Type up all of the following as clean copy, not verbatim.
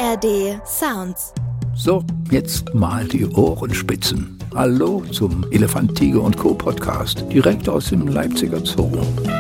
ARD Sounds. So, jetzt mal die Ohren spitzen. Hallo zum Elefant, Tiger und Co. Podcast, direkt aus dem Leipziger Zoo.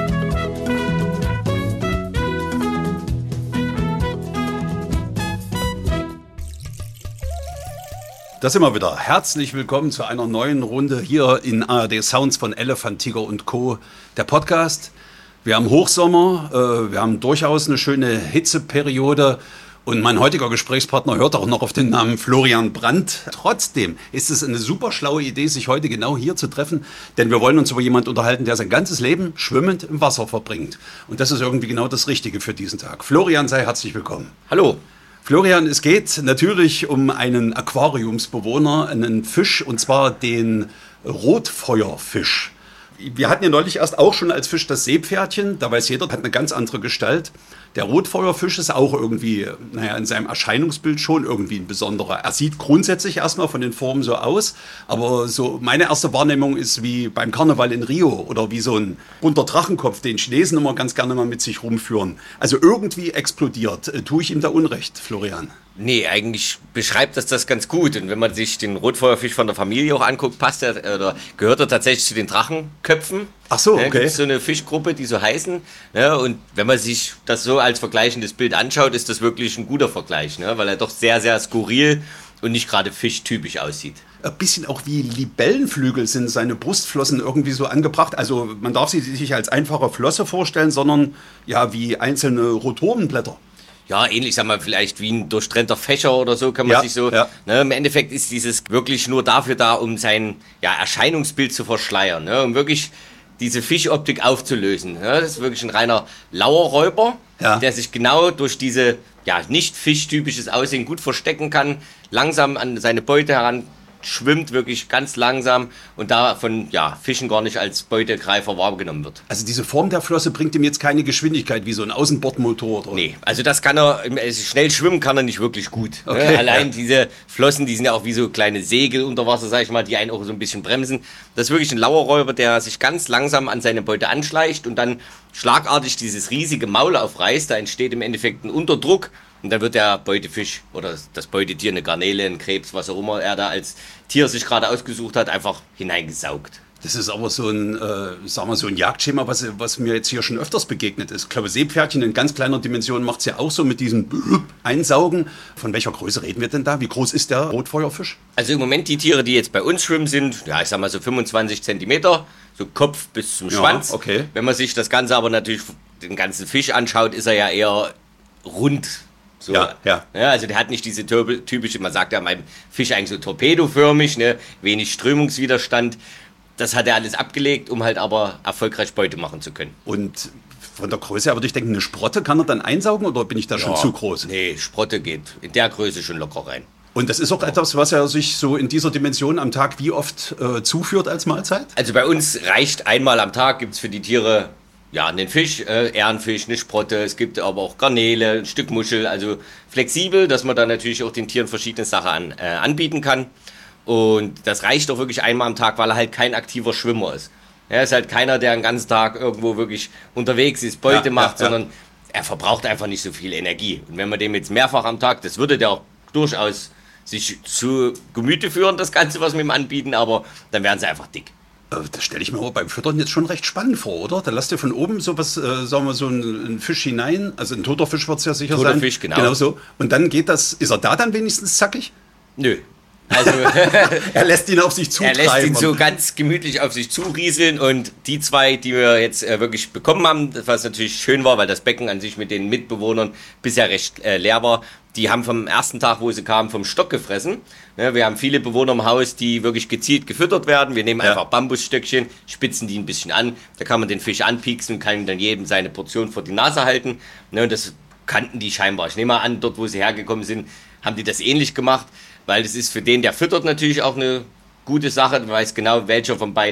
Da sind wir wieder. Herzlich willkommen zu einer neuen Runde hier in ARD Sounds von Elefant, Tiger und Co. Der Podcast. Wir haben Hochsommer, wir haben durchaus eine schöne Hitzeperiode. Und mein heutiger Gesprächspartner hört auch noch auf den Namen Florian Brandt. Trotzdem ist es eine super schlaue Idee, sich heute genau hier zu treffen, denn wir wollen uns über jemanden unterhalten, der sein ganzes Leben schwimmend im Wasser verbringt. Und das ist irgendwie genau das Richtige für diesen Tag. Florian, sei herzlich willkommen. Hallo. Florian, es geht natürlich um einen Aquariumsbewohner, einen Fisch, und zwar den Rotfeuerfisch. Wir hatten ja neulich erst auch schon als Fisch das Seepferdchen, da weiß jeder, hat eine ganz andere Gestalt. Der Rotfeuerfisch ist auch irgendwie, in seinem Erscheinungsbild schon irgendwie ein besonderer. Er sieht grundsätzlich erstmal von den Formen so aus, aber so meine erste Wahrnehmung ist wie beim Karneval in Rio oder wie so ein bunter Drachenkopf, den Chinesen immer ganz gerne mal mit sich rumführen. Also irgendwie explodiert. Tue ich ihm da Unrecht, Florian? Nee, eigentlich beschreibt das ganz gut. Und wenn man sich den Rotfeuerfisch von der Familie auch anguckt, gehört er tatsächlich zu den Drachenköpfen. Ach so, okay. Gibt so eine Fischgruppe, die so heißen. Ne? Und wenn man sich das so als vergleichendes Bild anschaut, ist das wirklich ein guter Vergleich, ne? Weil er doch sehr, sehr skurril und nicht gerade fischtypisch aussieht. Ein bisschen auch wie Libellenflügel sind seine Brustflossen irgendwie so angebracht. Also man darf sie sich als einfache Flosse vorstellen, sondern ja wie einzelne Rotorenblätter. Ja, ähnlich, sagen wir vielleicht wie ein durchtrennter Fächer oder so, kann man sich so. Ja. Ne, im Endeffekt ist dieses wirklich nur dafür da, um sein Erscheinungsbild zu verschleiern, ne, um wirklich diese Fischoptik aufzulösen. Ne. Das ist wirklich ein reiner Lauerräuber, der sich genau durch diese nicht fischtypisches Aussehen gut verstecken kann, langsam an seine Beute heran schwimmt, wirklich ganz langsam und davon Fischen gar nicht als Beutegreifer wahrgenommen wird. Also diese Form der Flosse bringt ihm jetzt keine Geschwindigkeit wie so ein Außenbordmotor? Oder? Nee, also das kann er, schnell schwimmen kann er nicht wirklich gut. Okay, ne? Allein diese Flossen, die sind ja auch wie so kleine Segel unter Wasser, sag ich mal, die einen auch so ein bisschen bremsen. Das ist wirklich ein Lauerräuber, der sich ganz langsam an seine Beute anschleicht und dann schlagartig dieses riesige Maul aufreißt. Da entsteht im Endeffekt ein Unterdruck. Und dann wird der Beutefisch oder das Beutetier, eine Garnele, ein Krebs, was auch immer er da als Tier sich gerade ausgesucht hat, einfach hineingesaugt. Das ist aber so ein, so ein Jagdschema, was mir jetzt hier schon öfters begegnet ist. Ich glaube, Seepferdchen in ganz kleiner Dimension macht es ja auch so mit diesem Einsaugen. Von welcher Größe reden wir denn da? Wie groß ist der Rotfeuerfisch? Also im Moment die Tiere, die jetzt bei uns schwimmen, sind, ich sag mal so 25 Zentimeter, so Kopf bis zum Schwanz. Okay. Wenn man sich das Ganze aber natürlich, den ganzen Fisch anschaut, ist er ja eher rund. So. Ja, also der hat nicht diese typische, man sagt ja beim Fisch eigentlich so torpedoförmig, ne, wenig Strömungswiderstand. Das hat er alles abgelegt, um halt aber erfolgreich Beute machen zu können. Und von der Größe her würde ich denken, eine Sprotte kann er dann einsaugen oder bin ich da schon zu groß? Nee, Sprotte geht in der Größe schon locker rein. Und das ist auch etwas, was er sich so in dieser Dimension am Tag wie oft zuführt als Mahlzeit? Also bei uns reicht einmal am Tag, gibt es für die Tiere einen Fisch, Ehrenfisch, eine Sprotte, es gibt aber auch Garnele, ein Stück Muschel, also flexibel, dass man da natürlich auch den Tieren verschiedene Sachen anbieten kann. Und das reicht auch wirklich einmal am Tag, weil er halt kein aktiver Schwimmer ist. Er ist halt keiner, der den ganzen Tag irgendwo wirklich unterwegs ist, Beute macht, sondern er verbraucht einfach nicht so viel Energie. Und wenn man dem jetzt mehrfach am Tag, das würde der auch durchaus sich zu Gemüte führen, das Ganze, was wir ihm anbieten, aber dann wären sie einfach dick. Das stelle ich mir aber beim Füttern jetzt schon recht spannend vor, oder? Da lasst ihr von oben sowas, sagen wir so einen Fisch hinein, also ein toter Fisch wird es ja sicher sein. Toter Fisch, genau. Genau so. Und dann geht das, ist er da dann wenigstens zackig? Nö. Also er lässt ihn auf sich zutreiben. Er lässt ihn so ganz gemütlich auf sich zurieseln und die zwei, die wir jetzt wirklich bekommen haben, was natürlich schön war, weil das Becken an sich mit den Mitbewohnern bisher recht leer war, die haben vom ersten Tag, wo sie kamen, vom Stock gefressen. Ja, wir haben viele Bewohner im Haus, die wirklich gezielt gefüttert werden. Wir nehmen einfach Bambusstöckchen, spitzen die ein bisschen an, da kann man den Fisch anpieksen und kann dann jedem seine Portion vor die Nase halten. Ja, und das kannten die scheinbar. Ich nehme mal an, dort wo sie hergekommen sind, haben die das ähnlich gemacht, weil das ist für den, der füttert, natürlich auch eine gute Sache. Man weiß genau, welcher von beiden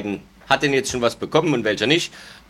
hat denn jetzt schon was bekommen und welcher nicht.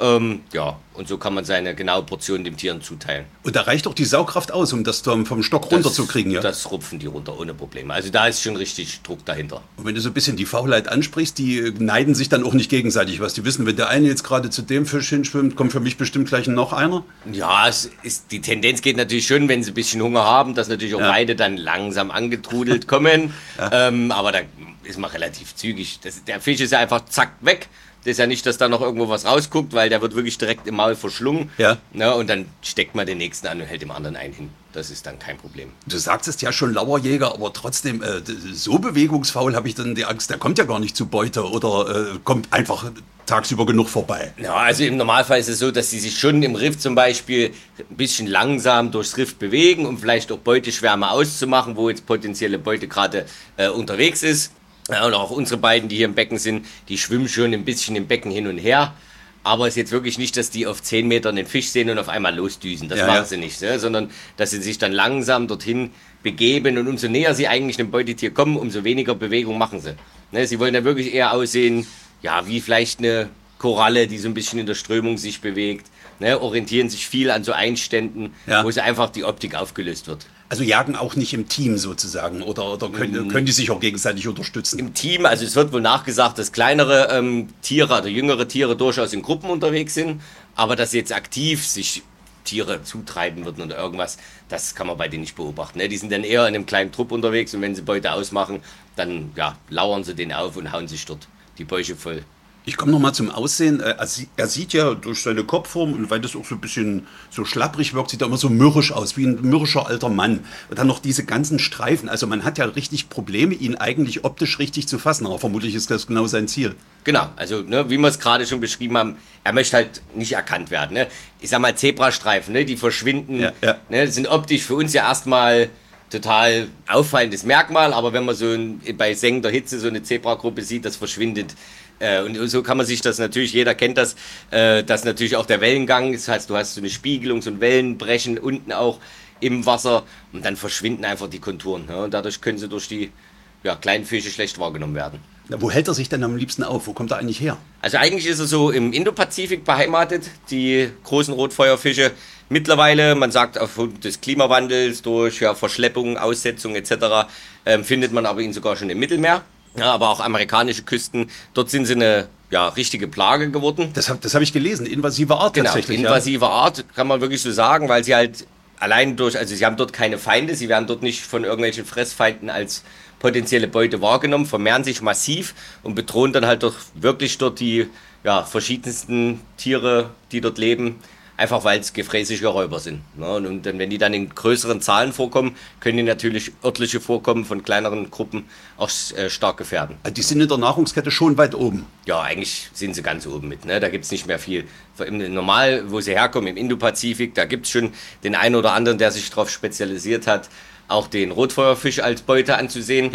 Ja, und so kann man seine genaue Portion dem Tieren zuteilen. Und da reicht doch die Saugkraft aus, um das vom Stock runterzukriegen, ja? Das rupfen die runter ohne Probleme. Also da ist schon richtig Druck dahinter. Und wenn du so ein bisschen die Faulheit ansprichst, die neiden sich dann auch nicht gegenseitig was. Die wissen, wenn der eine jetzt gerade zu dem Fisch hinschwimmt, kommt für mich bestimmt gleich noch einer. Ja, die Tendenz geht natürlich schon, wenn sie ein bisschen Hunger haben, dass natürlich auch beide dann langsam angetrudelt kommen. Ja. Aber da ist man relativ zügig. Der Fisch ist ja einfach zack weg. Das ist ja nicht, dass da noch irgendwo was rausguckt, weil der wird wirklich direkt im Maul verschlungen. Ja. Na, und dann steckt man den nächsten an und hält dem anderen einen hin. Das ist dann kein Problem. Du sagst es ja schon, Lauerjäger, aber trotzdem, so bewegungsfaul habe ich dann die Angst, der kommt ja gar nicht zu Beute oder kommt einfach tagsüber genug vorbei. Ja, also im Normalfall ist es so, dass sie sich schon im Riff zum Beispiel ein bisschen langsam durchs Riff bewegen, um vielleicht auch Beuteschwärme auszumachen, wo jetzt potenzielle Beute gerade unterwegs ist. Ja, und auch unsere beiden, die hier im Becken sind, die schwimmen schon ein bisschen im Becken hin und her. Aber es ist jetzt wirklich nicht, dass die auf 10 Metern den Fisch sehen und auf einmal losdüsen. Das machen sie nicht, sondern dass sie sich dann langsam dorthin begeben. Und umso näher sie eigentlich einem Beutetier kommen, umso weniger Bewegung machen sie. Sie wollen dann wirklich eher aussehen, ja, wie vielleicht eine Koralle, die so ein bisschen in der Strömung sich bewegt. Orientieren sich viel an so Einständen, wo sie einfach die Optik aufgelöst wird. Also jagen auch nicht im Team sozusagen oder können die sich auch gegenseitig unterstützen? Im Team, also es wird wohl nachgesagt, dass kleinere Tiere oder jüngere Tiere durchaus in Gruppen unterwegs sind, aber dass jetzt aktiv sich Tiere zutreiben würden oder irgendwas, das kann man bei denen nicht beobachten. Die sind dann eher in einem kleinen Trupp unterwegs und wenn sie Beute ausmachen, dann lauern sie den auf und hauen sich dort die Bäuche voll. Ich komme nochmal zum Aussehen. Er sieht ja durch seine Kopfform und weil das auch so ein bisschen so schlapprig wirkt, sieht er immer so mürrisch aus, wie ein mürrischer alter Mann. Und dann noch diese ganzen Streifen. Also man hat ja richtig Probleme, ihn eigentlich optisch richtig zu fassen. Aber vermutlich ist das genau sein Ziel. Genau, also wie wir es gerade schon beschrieben haben, er möchte halt nicht erkannt werden. Ich sag mal Zebrastreifen, die verschwinden, sind optisch für uns ja erstmal total auffallendes Merkmal. Aber wenn man so bei sengender Hitze so eine Zebragruppe sieht, das verschwindet. Und so kann man sich das natürlich, jeder kennt das, dass natürlich auch der Wellengang, das heißt, du hast so eine Spiegelung, so ein Wellenbrechen unten auch im Wasser und dann verschwinden einfach die Konturen. Und dadurch können sie durch die kleinen Fische schlecht wahrgenommen werden. Ja, wo hält er sich denn am liebsten auf? Wo kommt er eigentlich her? Also eigentlich ist er so im Indopazifik beheimatet, die großen Rotfeuerfische. Mittlerweile, man sagt aufgrund des Klimawandels, durch Verschleppung, Aussetzung etc., findet man aber ihn sogar schon im Mittelmeer. Ja, aber auch amerikanische Küsten, dort sind sie eine richtige Plage geworden. Das hab ich gelesen, invasive Art tatsächlich. Genau, invasive Art kann man wirklich so sagen, weil sie halt allein sie haben dort keine Feinde, sie werden dort nicht von irgendwelchen Fressfeinden als potenzielle Beute wahrgenommen, vermehren sich massiv und bedrohen dann halt wirklich dort die verschiedensten Tiere, die dort leben. Einfach weil es gefräßige Räuber sind. Und dann, wenn die dann in größeren Zahlen vorkommen, können die natürlich örtliche Vorkommen von kleineren Gruppen auch stark gefährden. Also die sind in der Nahrungskette schon weit oben? Ja, eigentlich sind sie ganz oben mit. Da gibt es nicht mehr viel. Normal, wo sie herkommen, im Indopazifik, da gibt es schon den einen oder anderen, der sich darauf spezialisiert hat, auch den Rotfeuerfisch als Beute anzusehen.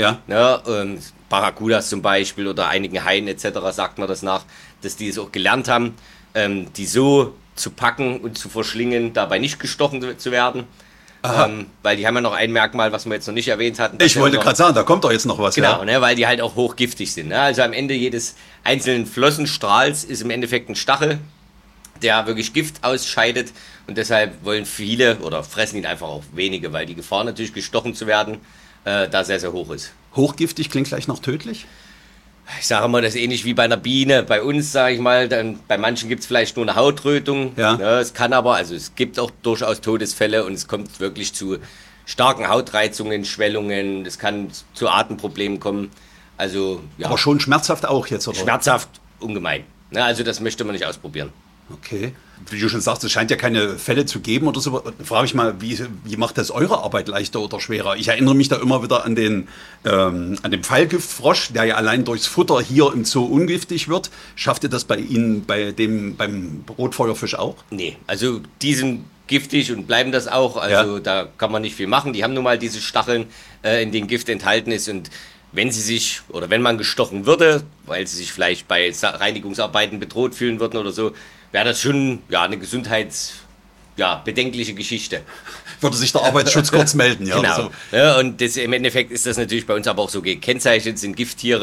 Barracudas zum Beispiel oder einigen Haien etc. sagt man das nach, dass die es auch gelernt haben, die so zu packen und zu verschlingen, dabei nicht gestochen zu werden. Weil die haben ja noch ein Merkmal, was wir jetzt noch nicht erwähnt hatten. Ich wollte gerade sagen, da kommt doch jetzt noch was. Genau, weil die halt auch hochgiftig sind. Also am Ende jedes einzelnen Flossenstrahls ist im Endeffekt ein Stachel, der wirklich Gift ausscheidet und deshalb wollen viele oder fressen ihn einfach auch wenige, weil die Gefahr natürlich gestochen zu werden da sehr, sehr hoch ist. Hochgiftig klingt gleich noch tödlich? Ich sage mal, das ist ähnlich wie bei einer Biene. Bei uns, sage ich mal, bei manchen gibt es vielleicht nur eine Hautrötung. Es kann aber, also es gibt auch durchaus Todesfälle und es kommt wirklich zu starken Hautreizungen, Schwellungen. Es kann zu Atemproblemen kommen. Also, aber schon schmerzhaft auch jetzt, oder? Schmerzhaft, ungemein. Also das möchte man nicht ausprobieren. Okay. Wie du schon sagst, es scheint ja keine Fälle zu geben oder so. Frage ich mal, wie macht das eure Arbeit leichter oder schwerer? Ich erinnere mich da immer wieder an den Pfeilgiftfrosch, der ja allein durchs Futter hier im Zoo ungiftig wird. Schafft ihr das bei Ihnen, beim Rotfeuerfisch auch? Nee, also die sind giftig und bleiben das auch. Also da kann man nicht viel machen. Die haben nun mal diese Stacheln, in denen Gift enthalten ist und wenn man gestochen würde, weil sie sich vielleicht bei Reinigungsarbeiten bedroht fühlen würden oder so, wäre das schon eine bedenkliche Geschichte. Würde sich der Arbeitsschutz kurz melden, Genau. So. Und im Endeffekt ist das natürlich bei uns aber auch so gekennzeichnet, sind Gifttiere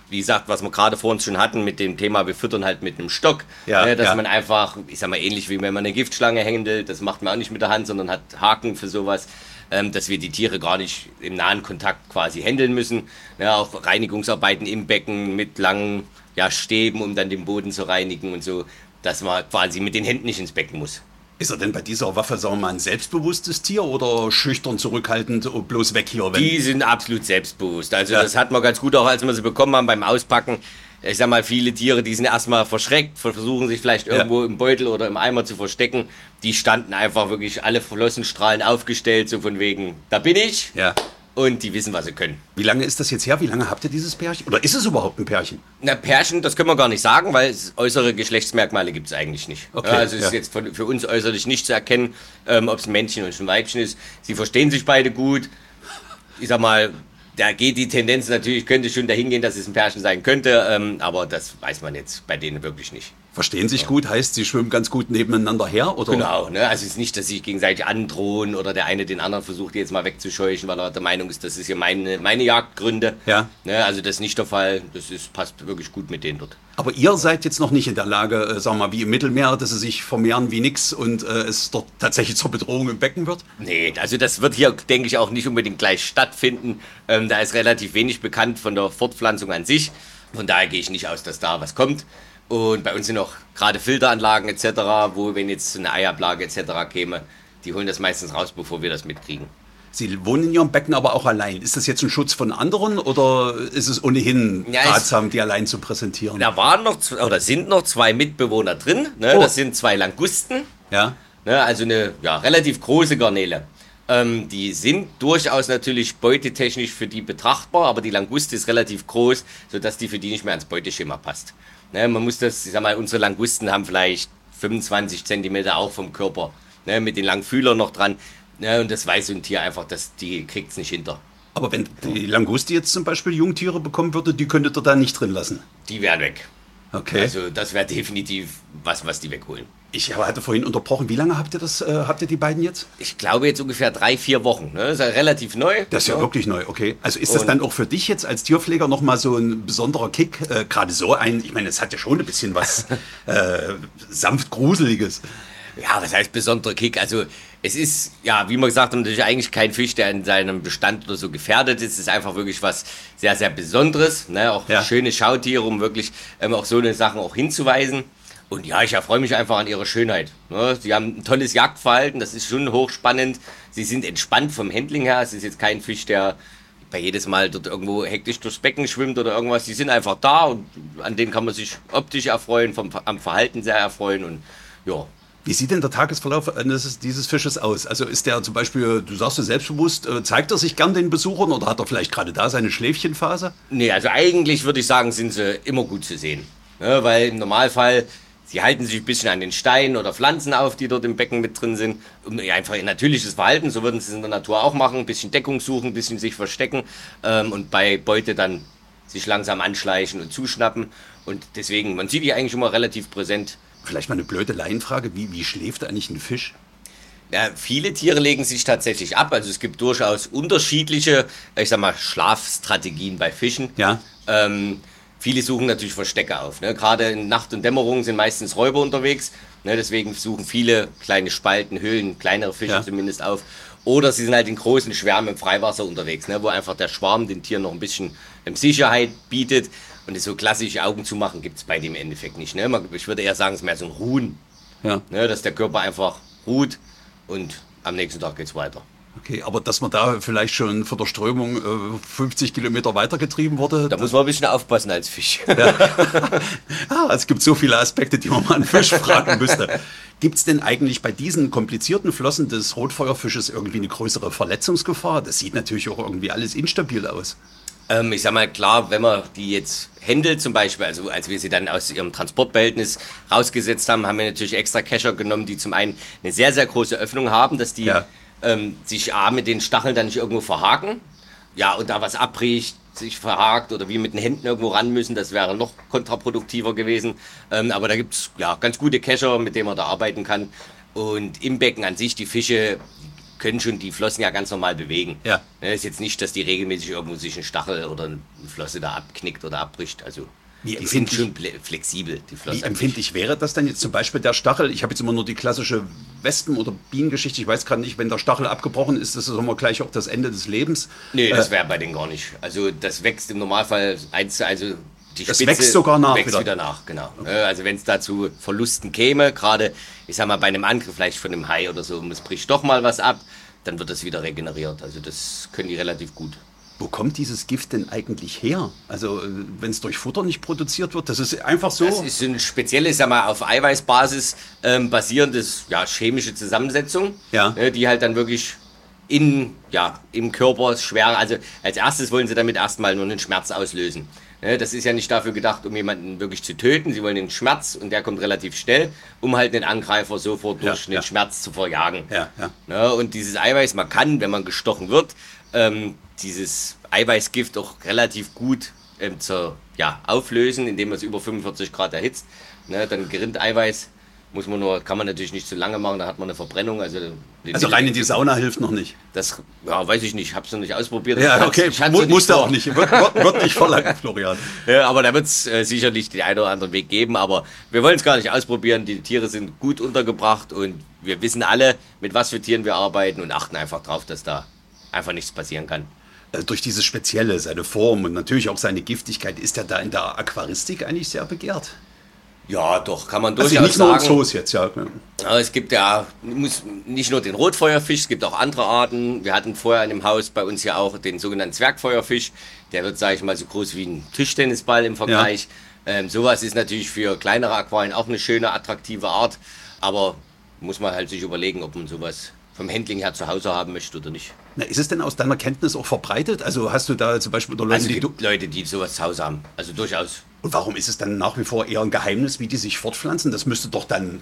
wie gesagt, was wir gerade vor uns schon hatten mit dem Thema, wir füttern halt mit einem Stock, dass man einfach, ich sag mal, ähnlich wie wenn man eine Giftschlange händelt, das macht man auch nicht mit der Hand, sondern hat Haken für sowas, dass wir die Tiere gar nicht im nahen Kontakt quasi händeln müssen. Ja, auch Reinigungsarbeiten im Becken mit langen Stäben, um dann den Boden zu reinigen und so, dass man quasi mit den Händen nicht ins Becken muss. Ist er denn bei dieser Waffe, sagen wir mal, ein selbstbewusstes Tier oder schüchtern, zurückhaltend, bloß weg hier? Die sind absolut selbstbewusst. Also das hat man ganz gut auch, als wir sie bekommen haben beim Auspacken. Ich sag mal, viele Tiere, die sind erstmal verschreckt, versuchen sich vielleicht irgendwo im Beutel oder im Eimer zu verstecken. Die standen einfach wirklich alle Flossenstrahlen aufgestellt, so von wegen, da bin ich. Ja. Und die wissen, was sie können. Wie lange ist das jetzt her? Wie lange habt ihr dieses Pärchen? Oder ist es überhaupt ein Pärchen? Na, Pärchen, das können wir gar nicht sagen, weil äußere Geschlechtsmerkmale gibt es eigentlich nicht. Okay, also es ist jetzt für uns äußerlich nicht zu erkennen, ob es ein Männchen oder ein Weibchen ist. Sie verstehen sich beide gut. Ich sag mal, da geht die Tendenz natürlich, könnte schon dahin gehen, dass es ein Pärchen sein könnte, aber das weiß man jetzt bei denen wirklich nicht. Verstehen sich gut, heißt, sie schwimmen ganz gut nebeneinander her? Oder? Genau, ne? Also es ist nicht, dass sie sich gegenseitig androhen oder der eine den anderen versucht jetzt mal wegzuscheuchen, weil er der Meinung ist, das ist ja meine Jagdgründe. Ja. Ne? Also das ist nicht der Fall, passt wirklich gut mit denen dort. Aber ihr seid jetzt noch nicht in der Lage, sagen wir mal, wie im Mittelmeer, dass sie sich vermehren wie nix und es dort tatsächlich zur Bedrohung im Becken wird? Nee, also das wird hier, denke ich, auch nicht unbedingt gleich stattfinden. Da ist relativ wenig bekannt von der Fortpflanzung an sich. Von daher gehe ich nicht aus, dass da was kommt. Und bei uns sind auch gerade Filteranlagen etc., wo, wenn jetzt eine Eiablage etc. käme, die holen das meistens raus, bevor wir das mitkriegen. Sie wohnen in Ihrem Becken aber auch allein. Ist das jetzt ein Schutz von anderen oder ist es ohnehin ratsam, die allein zu präsentieren? Da waren sind noch 2 Mitbewohner drin. Ne? Das sind 2 Langusten. Ja. Ne? Also eine relativ große Garnele. Die sind durchaus natürlich beutetechnisch für die betrachtbar, aber die Languste ist relativ groß, sodass die für die nicht mehr ans Beuteschema passt. Ne? Man muss das, ich sag mal, unsere Langusten haben vielleicht 25 cm auch vom Körper, ne? Mit den langen Fühlern noch dran. Ja, und das weiß so ein Tier einfach, die kriegt es nicht hinter. Aber wenn die Languste jetzt zum Beispiel Jungtiere bekommen würde, die könntet ihr da nicht drin lassen? Die wären weg. Okay. Also das wäre definitiv was die wegholen. Ich hatte vorhin unterbrochen. Wie lange habt ihr die beiden jetzt? Ich glaube jetzt ungefähr 3-4 Wochen. Ne? Das ist ja relativ neu. Das ist ja wirklich neu, okay. Also ist das dann auch für dich jetzt als Tierpfleger nochmal so ein besonderer Kick? Gerade so ich meine, es hat ja schon ein bisschen was sanft Gruseliges. Ja, was heißt besonderer Kick? Also es ist, wie man gesagt hat, natürlich eigentlich kein Fisch, der in seinem Bestand oder so gefährdet ist. Es ist einfach wirklich was sehr, sehr Besonderes. Ne? Auch schöne Schautiere, um wirklich auch so eine Sachen auch hinzuweisen. Und ich erfreue mich einfach an ihrer Schönheit. Ne? Sie haben ein tolles Jagdverhalten, das ist schon hochspannend. Sie sind entspannt vom Handling her. Es ist jetzt kein Fisch, der bei jedes Mal dort irgendwo hektisch durchs Becken schwimmt oder irgendwas. Die sind einfach da und an denen kann man sich optisch erfreuen, am Verhalten sehr erfreuen und ja. Wie sieht denn der Tagesverlauf dieses Fisches aus? Also ist der zum Beispiel, du sagst es selbstbewusst, zeigt er sich gern den Besuchern oder hat er vielleicht gerade da seine Schläfchenphase? Nee, also eigentlich würde ich sagen, sind sie immer gut zu sehen. Ja, weil im Normalfall, sie halten sich ein bisschen an den Steinen oder Pflanzen auf, die dort im Becken mit drin sind. Und einfach ein natürliches Verhalten, so würden sie es in der Natur auch machen. Ein bisschen Deckung suchen, ein bisschen sich verstecken und bei Beute dann sich langsam anschleichen und zuschnappen. Und deswegen, man sieht die eigentlich immer relativ präsent. Vielleicht mal eine blöde Laienfrage, wie schläft eigentlich ein Fisch? Ja, viele Tiere legen sich tatsächlich ab. Also es gibt durchaus unterschiedliche, ich sag mal, Schlafstrategien bei Fischen. Ja. Viele suchen natürlich Verstecke auf. Ne? Gerade in Nacht und Dämmerung sind meistens Räuber unterwegs. Ne? Deswegen suchen viele kleine Spalten, Höhlen, kleinere Fische zumindest auf. Oder sie sind halt in großen Schwärmen im Freiwasser unterwegs, ne? Wo einfach der Schwarm den Tieren noch ein bisschen Sicherheit bietet. Und so klassische Augen zu machen gibt es bei dem im Endeffekt nicht. Ne? Ich würde eher sagen, es ist mehr so ein Ruhen. Ja. Ne? Dass der Körper einfach ruht und am nächsten Tag geht es weiter. Okay, aber dass man da vielleicht schon von der Strömung 50 Kilometer weitergetrieben wurde? Da muss man ein bisschen aufpassen als Fisch. Ja. Es gibt so viele Aspekte, die man mal einen Fisch fragen müsste. Gibt es denn eigentlich bei diesen komplizierten Flossen des Rotfeuerfisches irgendwie eine größere Verletzungsgefahr? Das sieht natürlich auch irgendwie alles instabil aus. Ich sag mal, klar, wenn man die jetzt händelt zum Beispiel, also als wir sie dann aus ihrem Transportbehältnis rausgesetzt haben, haben wir natürlich extra Kescher genommen, die zum einen eine sehr, sehr große Öffnung haben, dass die sich mit den Stacheln dann nicht irgendwo verhaken. Ja, und da was abbricht, sich verhakt oder wie mit den Händen irgendwo ran müssen, das wäre noch kontraproduktiver gewesen. Aber da gibt's ganz gute Kescher, mit denen man da arbeiten kann. Und im Becken an sich, die Fische können schon die Flossen ja ganz normal bewegen. Ja. Ist jetzt nicht, dass die regelmäßig irgendwo sich ein Stachel oder eine Flosse da abknickt oder abbricht. Also die sind schon flexibel, die Flossen. Wie empfindlich wäre das denn jetzt zum Beispiel der Stachel? Ich habe jetzt immer nur die klassische Wespen- oder Bienengeschichte. Ich weiß gerade nicht, wenn der Stachel abgebrochen ist, das ist immer gleich auch das Ende des Lebens. Nee, das wäre bei denen gar nicht. Also das wächst im Normalfall also die das Spitze wächst sogar nach wieder nach, genau. Okay. Also wenn es da zu Verlusten käme, gerade, ich sag mal, bei einem Angriff vielleicht von einem Hai oder so, und es bricht doch mal was ab, dann wird das wieder regeneriert. Also das können die relativ gut. Wo kommt dieses Gift denn eigentlich her? Also wenn es durch Futter nicht produziert wird, das ist einfach so? Das ist ein spezielles, sag mal, auf Eiweißbasis basierendes, chemische Zusammensetzung, die halt dann wirklich im Körper schwer, also als erstes wollen sie damit erstmal nur einen Schmerz auslösen. Das ist ja nicht dafür gedacht, um jemanden wirklich zu töten. Sie wollen den Schmerz, und der kommt relativ schnell, um halt den Angreifer sofort durch den Schmerz zu verjagen. Und dieses Eiweiß, man kann, wenn man gestochen wird, dieses Eiweißgift auch relativ gut auflösen, indem man es über 45 Grad erhitzt. Dann gerinnt Eiweiß, kann man natürlich nicht zu lange machen, da hat man eine Verbrennung. Also rein in die Sauna hilft noch nicht? Das, weiß ich nicht, ich habe es noch nicht ausprobiert. Ja, okay, musste auch nicht, wird nicht verlangt, Florian. Ja, aber da wird es sicherlich den einen oder anderen Weg geben, aber wir wollen es gar nicht ausprobieren. Die Tiere sind gut untergebracht und wir wissen alle, mit was für Tieren wir arbeiten und achten einfach drauf, dass da einfach nichts passieren kann. Durch dieses Spezielle, seine Form und natürlich auch seine Giftigkeit, ist er da in der Aquaristik eigentlich sehr begehrt? Ja, doch, kann man durchaus sagen. Also nicht nur sagen. Zoos jetzt, ja. Es gibt nicht nur den Rotfeuerfisch, es gibt auch andere Arten. Wir hatten vorher in dem Haus bei uns ja auch den sogenannten Zwergfeuerfisch. Der wird, sage ich mal, so groß wie ein Tischtennisball im Vergleich. Ja. Sowas ist natürlich für kleinere Aquarien auch eine schöne, attraktive Art. Aber muss man halt sich überlegen, ob man sowas vom Handling her zu Hause haben möchte oder nicht. Na, ist es denn aus deiner Kenntnis auch verbreitet? Also hast du da zum Beispiel Leute, die sowas zu Hause haben. Also durchaus. Und warum ist es dann nach wie vor eher ein Geheimnis, wie die sich fortpflanzen? Das müsste doch dann,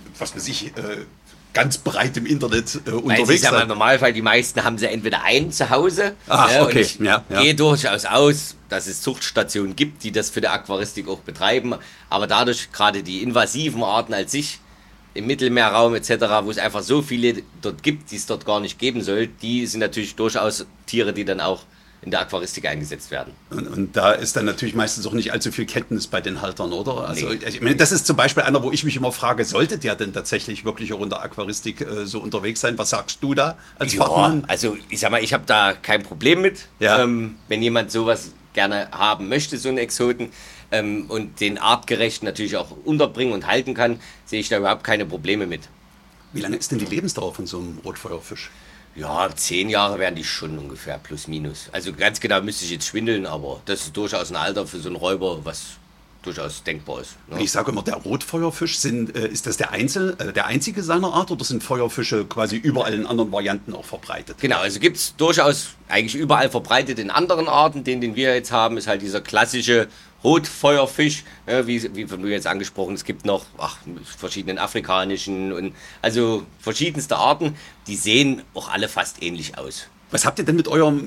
ganz breit im Internet unterwegs sein. Im Normalfall, die meisten haben sie entweder einen zu Hause. Okay. Und ich gehe durchaus aus, dass es Zuchtstationen gibt, die das für die Aquaristik auch betreiben. Aber dadurch gerade die invasiven Arten als sich, im Mittelmeerraum etc., wo es einfach so viele dort gibt, die es dort gar nicht geben soll, die sind natürlich durchaus Tiere, die dann auch in der Aquaristik eingesetzt werden. Und da ist dann natürlich meistens auch nicht allzu viel Kenntnis bei den Haltern, oder? Also, ich meine, das ist zum Beispiel einer, wo ich mich immer frage, sollte der denn tatsächlich wirklich auch in der Aquaristik so unterwegs sein? Was sagst du da als Fachmann? Also ich sag mal, ich habe da kein Problem mit, wenn jemand sowas gerne haben möchte, so einen Exoten, und den artgerecht natürlich auch unterbringen und halten kann, sehe ich da überhaupt keine Probleme mit. Wie lange ist denn die Lebensdauer von so einem Rotfeuerfisch? Ja, 10 Jahre wären die schon ungefähr, plus minus. Also ganz genau müsste ich jetzt schwindeln, aber das ist durchaus ein Alter für so einen Räuber, was durchaus denkbar ist. Ne? Ich sage immer, der Rotfeuerfisch, ist das der einzige seiner Art, oder sind Feuerfische quasi überall in anderen Varianten auch verbreitet? Genau, also gibt es durchaus eigentlich überall verbreitet in anderen Arten. Den wir jetzt haben, ist halt dieser klassische Rotfeuerfisch, wie von du jetzt angesprochen, es gibt noch verschiedenen afrikanischen und also verschiedenste Arten, die sehen auch alle fast ähnlich aus. Was habt ihr denn mit eurem,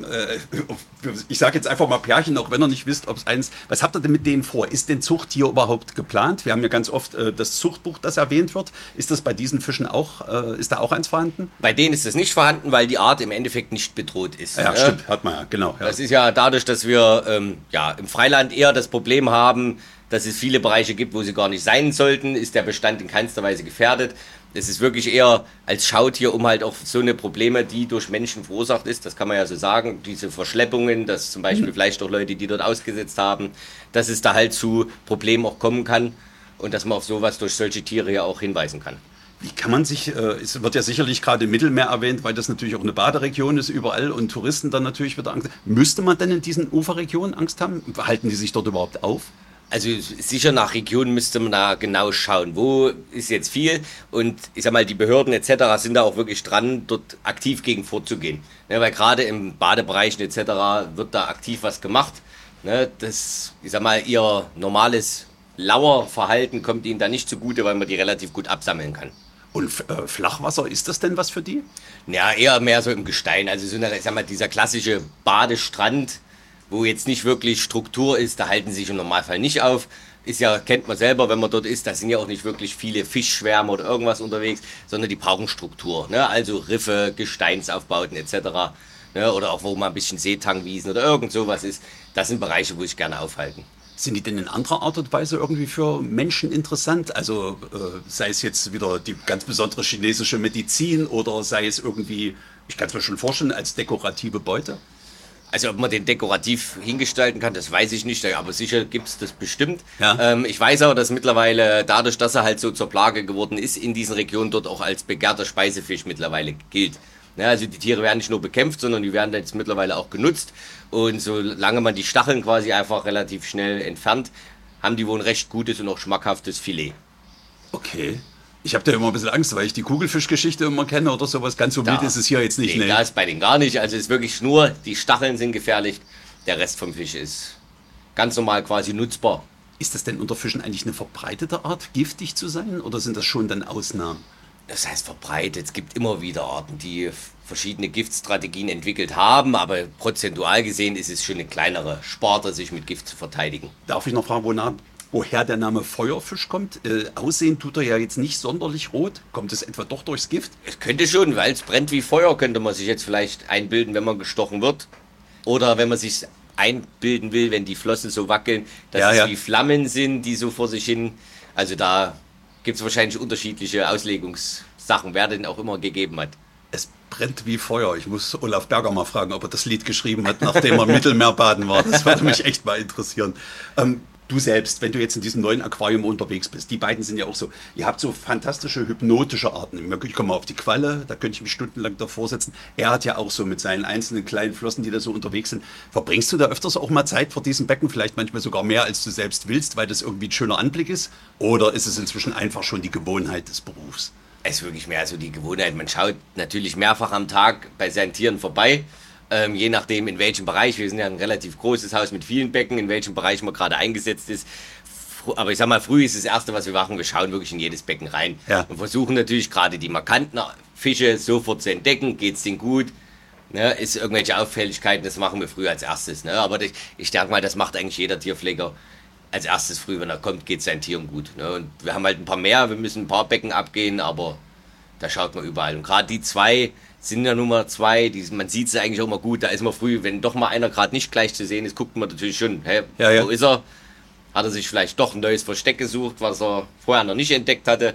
ich sage jetzt einfach mal Pärchen, auch wenn ihr nicht wisst, ob es eins, was habt ihr denn mit denen vor? Ist denn Zuchttier überhaupt geplant? Wir haben ja ganz oft das Zuchtbuch, das erwähnt wird. Ist das bei diesen Fischen auch, ist da auch eins vorhanden? Bei denen ist das nicht vorhanden, weil die Art im Endeffekt nicht bedroht ist. Ja, stimmt, hat man ja, genau. Ja. Das ist ja dadurch, dass wir im Freiland eher das Problem haben, dass es viele Bereiche gibt, wo sie gar nicht sein sollten, ist der Bestand in keinster Weise gefährdet. Es ist wirklich eher als Schautier, um halt auch so eine Probleme, die durch Menschen verursacht ist, das kann man ja so sagen, diese Verschleppungen, dass zum Beispiel vielleicht auch Leute, die dort ausgesetzt haben, dass es da halt zu Problemen auch kommen kann und dass man auf sowas durch solche Tiere ja auch hinweisen kann. Wie kann man sich, es wird ja sicherlich gerade im Mittelmeer erwähnt, weil das natürlich auch eine Baderegion ist überall und Touristen dann natürlich wieder Angst haben. Müsste man denn in diesen Uferregionen Angst haben? Halten die sich dort überhaupt auf? Also sicher nach Region müsste man da genau schauen, wo ist jetzt viel, und ich sag mal, die Behörden etc. sind da auch wirklich dran, dort aktiv gegen vorzugehen. Ja, weil gerade im Badebereichen etc. wird da aktiv was gemacht. Ne, das, ich sag mal, ihr normales Lauerverhalten kommt ihnen da nicht zugute, weil man die relativ gut absammeln kann. Und Flachwasser, ist das denn was für die? Ja, eher mehr so im Gestein, also so eine, ich sag mal, dieser klassische Badestrand, wo jetzt nicht wirklich Struktur ist, da halten sie sich im Normalfall nicht auf. ist ja, kennt man selber, wenn man dort ist, da sind ja auch nicht wirklich viele Fischschwärme oder irgendwas unterwegs, sondern die brauchen Struktur, ne? Also Riffe, Gesteinsaufbauten etc. Ne? Oder auch wo mal ein bisschen Seetangwiesen oder irgend sowas ist. Das sind Bereiche, wo ich gerne aufhalten. Sind die denn in anderer Art und Weise irgendwie für Menschen interessant? Also sei es jetzt wieder die ganz besondere chinesische Medizin oder sei es irgendwie, ich kann es mir schon vorstellen, als dekorative Beute? Also ob man den dekorativ hingestalten kann, das weiß ich nicht, aber sicher gibt es das bestimmt. Ja. Ich weiß aber, dass mittlerweile, dadurch, dass er halt so zur Plage geworden ist, in diesen Regionen dort auch als begehrter Speisefisch mittlerweile gilt. Ja, also die Tiere werden nicht nur bekämpft, sondern die werden jetzt mittlerweile auch genutzt. Und solange man die Stacheln quasi einfach relativ schnell entfernt, haben die wohl ein recht gutes und auch schmackhaftes Filet. Okay. Ich habe da immer ein bisschen Angst, weil ich die Kugelfischgeschichte immer kenne oder sowas. Ganz so wild ist es hier jetzt nicht. Nee, da ist bei denen gar nicht. Also es ist wirklich nur, die Stacheln sind gefährlich. Der Rest vom Fisch ist ganz normal quasi nutzbar. Ist das denn unter Fischen eigentlich eine verbreitete Art, giftig zu sein? Oder sind das schon dann Ausnahmen? Das heißt verbreitet. Es gibt immer wieder Arten, die verschiedene Giftstrategien entwickelt haben. Aber prozentual gesehen ist es schon eine kleinere Sparte, sich mit Gift zu verteidigen. Darf ich noch fragen, woher der Name Feuerfisch kommt? Aussehen tut er ja jetzt nicht sonderlich rot. Kommt es etwa doch durchs Gift? Es könnte schon, weil es brennt wie Feuer, könnte man sich jetzt vielleicht einbilden, wenn man gestochen wird. Oder wenn man sich einbilden will, wenn die Flossen so wackeln, dass es wie Flammen sind, die so vor sich hin. Also da gibt es wahrscheinlich unterschiedliche Auslegungssachen, wer denn auch immer gegeben hat. Es brennt wie Feuer. Ich muss Olaf Berger mal fragen, ob er das Lied geschrieben hat, nachdem er im Mittelmeer baden war. Das würde mich echt mal interessieren. Du selbst, wenn du jetzt in diesem neuen Aquarium unterwegs bist, die beiden sind ja auch so, ihr habt so fantastische hypnotische Arten. Ich komme mal auf die Qualle, da könnte ich mich stundenlang davor setzen. Er hat ja auch so mit seinen einzelnen kleinen Flossen, die da so unterwegs sind. Verbringst du da öfters auch mal Zeit vor diesem Becken, vielleicht manchmal sogar mehr, als du selbst willst, weil das irgendwie ein schöner Anblick ist? Oder ist es inzwischen einfach schon die Gewohnheit des Berufs? Es ist wirklich mehr so die Gewohnheit. Man schaut natürlich mehrfach am Tag bei seinen Tieren vorbei. Je nachdem, in welchem Bereich, wir sind ja ein relativ großes Haus mit vielen Becken, in welchem Bereich man gerade eingesetzt ist. Aber ich sag mal, früh ist das Erste, was wir machen, wir schauen wirklich in jedes Becken rein. Ja. Und versuchen natürlich gerade die markanten Fische sofort zu entdecken, geht's denen gut, ne? Ist irgendwelche Auffälligkeiten, das machen wir früh als erstes. Ne? Aber ich denke mal, das macht eigentlich jeder Tierpfleger als erstes früh, wenn er kommt, geht seinen Tieren gut. Ne? Und wir haben halt ein paar mehr, wir müssen ein paar Becken abgehen, aber da schaut man überall. Und gerade die zwei sind ja Nummer 2, man sieht sie eigentlich auch immer gut, da ist man früh, wenn doch mal einer gerade nicht gleich zu sehen ist, guckt man natürlich schon, wo ist er? Hat er sich vielleicht doch ein neues Versteck gesucht, was er vorher noch nicht entdeckt hatte,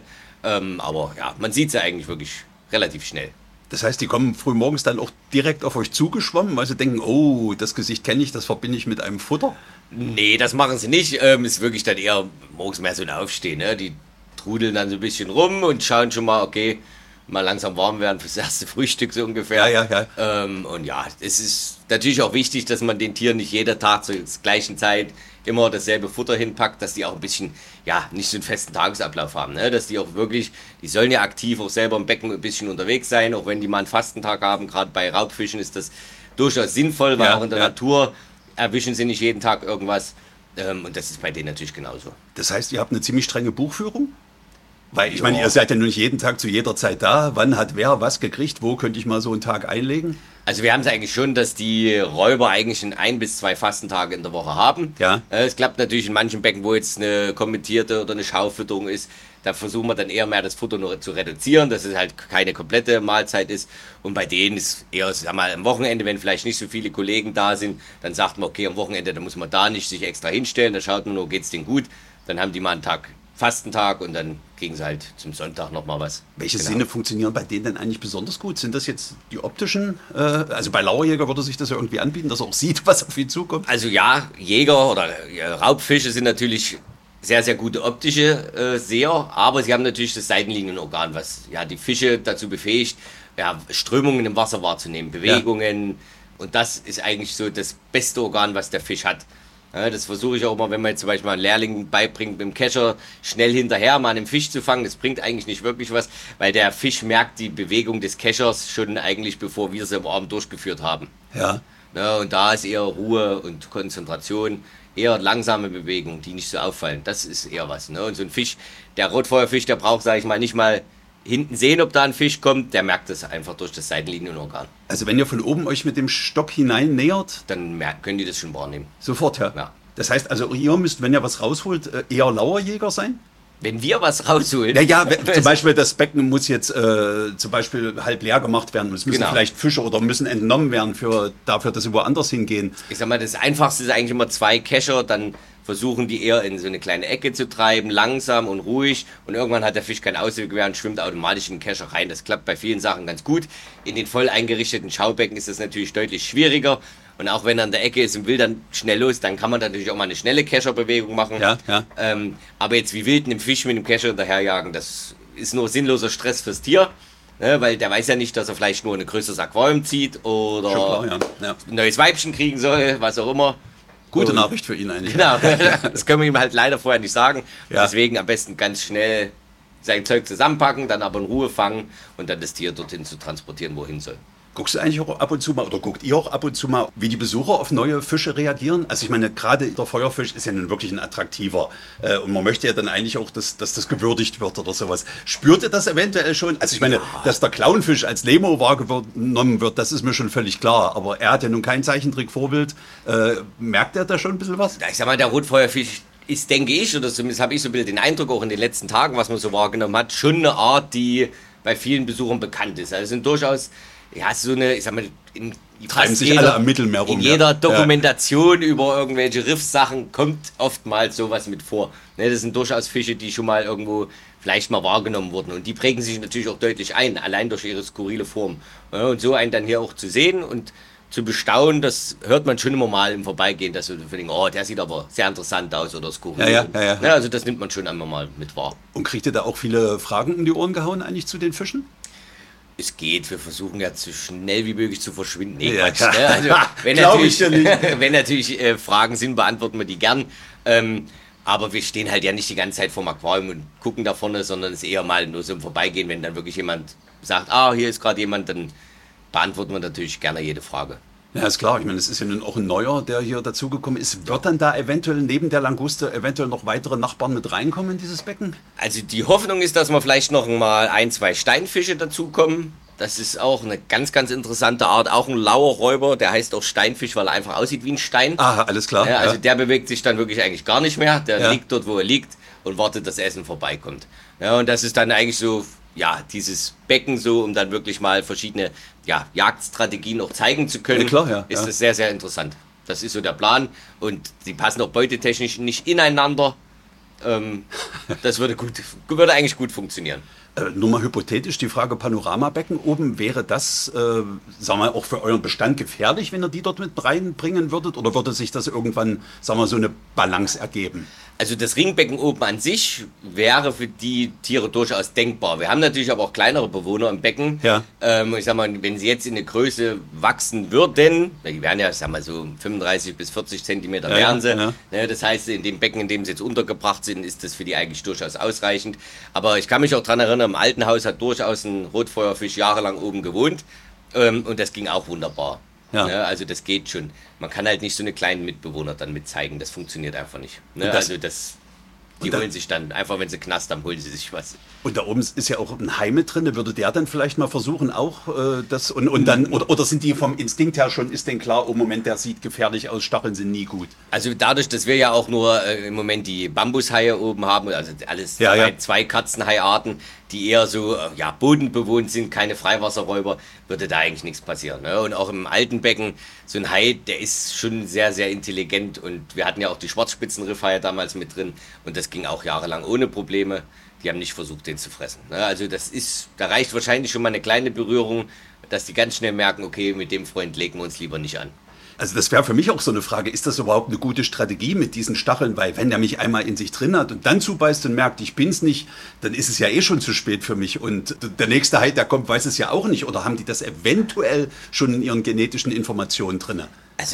aber ja, man sieht sie eigentlich wirklich relativ schnell. Das heißt, die kommen früh morgens dann auch direkt auf euch zugeschwommen, weil sie denken, oh, das Gesicht kenne ich, das verbinde ich mit einem Futter? Nee, das machen sie nicht, ist wirklich dann eher morgens mehr so ein Aufstehen, ne? Die trudeln dann so ein bisschen rum und schauen schon mal, okay, mal langsam warm werden fürs erste Frühstück so ungefähr. Ja. Und ja, es ist natürlich auch wichtig, dass man den Tieren nicht jeder Tag zur gleichen Zeit immer dasselbe Futter hinpackt, dass die auch ein bisschen, ja, nicht so einen festen Tagesablauf haben, ne? Dass die auch wirklich, die sollen ja aktiv auch selber im Becken ein bisschen unterwegs sein, auch wenn die mal einen Fastentag haben, gerade bei Raubfischen ist das durchaus sinnvoll, weil auch in der Natur erwischen sie nicht jeden Tag irgendwas und das ist bei denen natürlich genauso. Das heißt, ihr habt eine ziemlich strenge Buchführung? Weil ich meine, ihr seid ja nur nicht jeden Tag zu jeder Zeit da. Wann hat wer was gekriegt? Wo könnte ich mal so einen Tag einlegen? Also wir haben es eigentlich schon, dass die Räuber eigentlich 1 bis 2 Fastentage in der Woche haben. Ja. Es klappt natürlich in manchen Becken, wo jetzt eine kommentierte oder eine Schaufütterung ist. Da versuchen wir dann eher mehr das Futter nur zu reduzieren, dass es halt keine komplette Mahlzeit ist. Und bei denen ist eher, sag mal, am Wochenende, wenn vielleicht nicht so viele Kollegen da sind, dann sagt man, okay, am Wochenende, da muss man da nicht sich extra hinstellen. Da schaut man nur, geht's denen gut. Dann haben die mal einen Tag Fastentag und dann kriegen sie halt zum Sonntag nochmal was. Welche Sinne funktionieren bei denen denn eigentlich besonders gut? Sind das jetzt die optischen? Also bei Lauerjäger würde sich das ja irgendwie anbieten, dass er auch sieht, was auf ihn zukommt. Also ja, Jäger oder Raubfische sind natürlich sehr, sehr gute optische Seher, aber sie haben natürlich das Seitenlinienorgan, was ja die Fische dazu befähigt, ja, Strömungen im Wasser wahrzunehmen, Bewegungen. Und das ist eigentlich so das beste Organ, was der Fisch hat. Ja, das versuche ich auch mal, wenn man jetzt zum Beispiel mal einen Lehrling beibringt, mit dem Kescher schnell hinterher mal einen Fisch zu fangen. Das bringt eigentlich nicht wirklich was, weil der Fisch merkt die Bewegung des Keschers schon eigentlich, bevor wir sie im Abend durchgeführt haben. Ja. Ja, und da ist eher Ruhe und Konzentration, eher langsame Bewegungen, die nicht so auffallen. Das ist eher was. Ne? Und so ein Fisch, der Rotfeuerfisch, der braucht, sage ich mal, nicht mal hinten sehen, ob da ein Fisch kommt, der merkt das einfach durch das Seitenlinienorgan. Also wenn ihr von oben euch mit dem Stock hinein nähert? Dann können die das schon wahrnehmen. Sofort, ja? Ja. Das heißt also, ihr müsst, wenn ihr was rausholt, eher Lauerjäger sein? Wenn wir was rausholen. Ja, zum Beispiel das Becken muss jetzt zum Beispiel halb leer gemacht werden. Es müssen vielleicht Fische oder müssen entnommen werden dafür, dass sie woanders hingehen. Ich sag mal, das Einfachste ist eigentlich immer 2 Kescher, dann versuchen die eher in so eine kleine Ecke zu treiben, langsam und ruhig. Und irgendwann hat der Fisch keinen Ausweg mehr und schwimmt automatisch in den Kescher rein. Das klappt bei vielen Sachen ganz gut. In den voll eingerichteten Schaubecken ist das natürlich deutlich schwieriger. Und auch wenn er an der Ecke ist und will dann schnell los, dann kann man natürlich auch mal eine schnelle Kescherbewegung machen. Ja. Aber jetzt wie wild einem Fisch mit dem Kescher hinterherjagen, das ist nur sinnloser Stress fürs Tier. Ne, weil der weiß ja nicht, dass er vielleicht nur ein größeres Aquarium zieht oder klar, ja. ein neues Weibchen kriegen soll, was auch immer. Gute Nachricht für ihn eigentlich. Genau, das können wir ihm halt leider vorher nicht sagen. Ja. Deswegen am besten ganz schnell sein Zeug zusammenpacken, dann aber in Ruhe fangen und dann das Tier dorthin zu transportieren, wohin soll. Guckst du eigentlich auch ab und zu mal, oder guckt ihr auch ab und zu mal, wie die Besucher auf neue Fische reagieren? Also ich meine, gerade der Feuerfisch ist ja nun wirklich ein attraktiver. Und man möchte ja dann eigentlich auch, dass das gewürdigt wird oder sowas. Spürt ihr das eventuell schon? Also ich meine, dass der Clownfisch als Lemo wahrgenommen wird, das ist mir schon völlig klar. Aber er hat ja nun kein Zeichentrickvorbild. Merkt er da schon ein bisschen was? Ich sag mal, der Rotfeuerfisch ist, denke ich, oder zumindest habe ich so ein bisschen den Eindruck, auch in den letzten Tagen, was man so wahrgenommen hat, schon eine Art, die bei vielen Besuchern bekannt ist. Also es sind durchaus... Ja, so eine, ich sag mal, treiben sich alle am Mittelmeer rum. In jeder Dokumentation über irgendwelche Riffsachen kommt oftmals sowas mit vor. Ne, das sind durchaus Fische, die schon mal irgendwo vielleicht mal wahrgenommen wurden. Und die prägen sich natürlich auch deutlich ein, allein durch ihre skurrile Form. Ja, und so einen dann hier auch zu sehen und zu bestaunen, das hört man schon immer mal im Vorbeigehen, dass wir denken, oh, der sieht aber sehr interessant aus oder skurril. Ja. Also das nimmt man schon einmal mal mit wahr. Und kriegt ihr da auch viele Fragen in die Ohren gehauen eigentlich zu den Fischen? Es geht, wir versuchen ja so schnell wie möglich zu verschwinden. Nee, ja, Quatsch, ne? Also, wenn natürlich Fragen sind, beantworten wir die gern. Aber wir stehen halt ja nicht die ganze Zeit vorm Aquarium und gucken da vorne, sondern es ist eher mal nur so im Vorbeigehen, wenn dann wirklich jemand sagt, hier ist gerade jemand, dann beantworten wir natürlich gerne jede Frage. Ja, ist klar. Ich meine, es ist ja nun auch ein Neuer, der hier dazugekommen ist. Wird dann da eventuell neben der Languste eventuell noch weitere Nachbarn mit reinkommen in dieses Becken? Also die Hoffnung ist, dass wir vielleicht noch mal 1, 2 Steinfische dazukommen. Das ist auch eine ganz, ganz interessante Art. Auch ein Lauerräuber, der heißt auch Steinfisch, weil er einfach aussieht wie ein Stein. Aha, alles klar. Ja, also der bewegt sich dann wirklich eigentlich gar nicht mehr. Der liegt dort, wo er liegt und wartet, dass Essen vorbeikommt. Ja, und das ist dann eigentlich so... Ja, dieses Becken so, um dann wirklich mal verschiedene Jagdstrategien auch zeigen zu können, ist das sehr, sehr interessant. Das ist so der Plan und die passen auch beutetechnisch nicht ineinander. Das würde eigentlich gut funktionieren. Nur mal hypothetisch die Frage Panoramabecken oben, wäre das, sagen wir, auch für euren Bestand gefährlich, wenn ihr die dort mit reinbringen würdet? Oder würde sich das irgendwann, sagen wir, so eine Balance ergeben? Also das Ringbecken oben an sich wäre für die Tiere durchaus denkbar. Wir haben natürlich aber auch kleinere Bewohner im Becken. Ja. Ich sag mal, wenn sie jetzt in eine Größe wachsen würden, die wären ja, ich sag mal, so 35 bis 40 Zentimeter wären sie. Ja. Das heißt, in dem Becken, in dem sie jetzt untergebracht sind, ist das für die eigentlich durchaus ausreichend. Aber ich kann mich auch daran erinnern, im alten Haus hat durchaus ein Rotfeuerfisch jahrelang oben gewohnt. Und das ging auch wunderbar. Ja. Ne, also das geht schon. Man kann halt nicht so eine kleinen Mitbewohner dann mit zeigen. Das funktioniert einfach nicht. Ne? Die holen sich dann, einfach wenn sie Knast haben, holen sie sich was. Und da oben ist ja auch ein Hai mit drin. Würde der dann vielleicht mal versuchen, auch das und dann, oder sind die vom Instinkt her schon, ist denen klar, oh Moment, der sieht gefährlich aus, Stacheln sind nie gut. Also dadurch, dass wir ja auch nur im Moment die Bambushaie oben haben, also alles zwei Katzenhaiarten, die eher so bodenbewohnt sind, keine Freiwasserräuber, würde da eigentlich nichts passieren. Ne? Und auch im alten Becken, so ein Hai, der ist schon sehr, sehr intelligent und wir hatten ja auch die Schwarzspitzenriffhaie damals mit drin und das ging auch jahrelang ohne Probleme. Die haben nicht versucht, den zu fressen. Ne? Also da reicht wahrscheinlich schon mal eine kleine Berührung, dass die ganz schnell merken, okay, mit dem Freund legen wir uns lieber nicht an. Also das wäre für mich auch so eine Frage, ist das überhaupt eine gute Strategie mit diesen Stacheln? Weil wenn der mich einmal in sich drin hat und dann zubeißt und merkt, ich bin's nicht, dann ist es ja eh schon zu spät für mich. Und der nächste Hai, der kommt, weiß es ja auch nicht. Oder haben die das eventuell schon in ihren genetischen Informationen drin? Also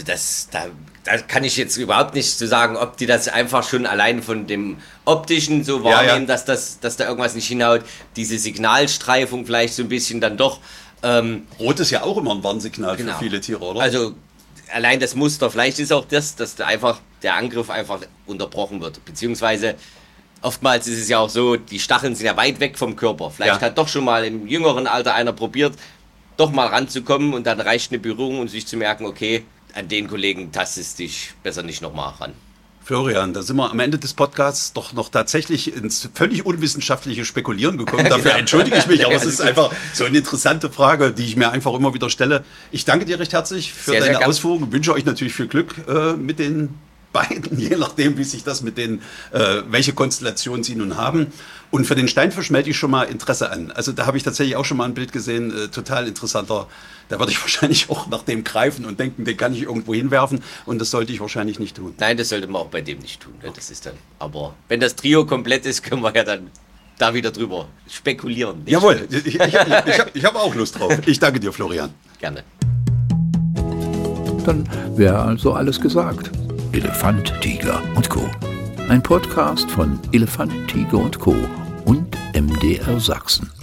da kann ich jetzt überhaupt nicht so sagen, ob die das einfach schon allein von dem Optischen so wahrnehmen, dass da irgendwas nicht hinhaut. Diese Signalstreifung vielleicht so ein bisschen dann doch. Rot ist ja auch immer ein Warnsignal für viele Tiere, oder? Also allein das Muster, vielleicht ist auch das, dass der Angriff einfach unterbrochen wird. Beziehungsweise oftmals ist es ja auch so, die Stacheln sind ja weit weg vom Körper. Vielleicht hat doch schon mal im jüngeren Alter einer probiert, doch mal ranzukommen und dann reicht eine Berührung und sich zu merken, okay, an den Kollegen tastest dich besser nicht nochmal ran. Florian, da sind wir am Ende des Podcasts doch noch tatsächlich ins völlig unwissenschaftliche Spekulieren gekommen. Dafür entschuldige ich mich, aber es ist einfach so eine interessante Frage, die ich mir einfach immer wieder stelle. Ich danke dir recht herzlich für deine Ausführungen und wünsche euch natürlich viel Glück mit den beiden, je nachdem, wie sich das mit den, welche Konstellation sie nun haben. Und für den Steinfisch melde ich schon mal Interesse an. Also da habe ich tatsächlich auch schon mal ein Bild gesehen, total interessanter. Da würde ich wahrscheinlich auch nach dem greifen und denken, den kann ich irgendwo hinwerfen. Und das sollte ich wahrscheinlich nicht tun. Nein, das sollte man auch bei dem nicht tun. Ne? Das ist dann. Aber wenn das Trio komplett ist, können wir ja dann da wieder drüber spekulieren. Nicht? Jawohl, ich hab auch Lust drauf. Ich danke dir, Florian. Gerne. Dann wäre also alles gesagt. Elefant, Tiger und Co. Ein Podcast von Elefant, Tiger und Co. und MDR Sachsen.